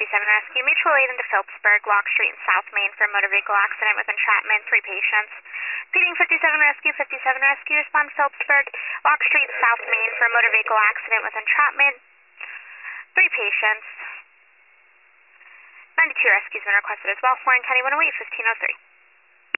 Rescue, mutual aid into Phillipsburg, Lock Street and South Main for a motor vehicle accident with entrapment, 3 patients. Repeating 57 Rescue, respond to Phillipsburg, Lock Street, South Main for a motor vehicle accident with entrapment, 3 patients. 92 rescues been requested as well. Warren County 108, 1503.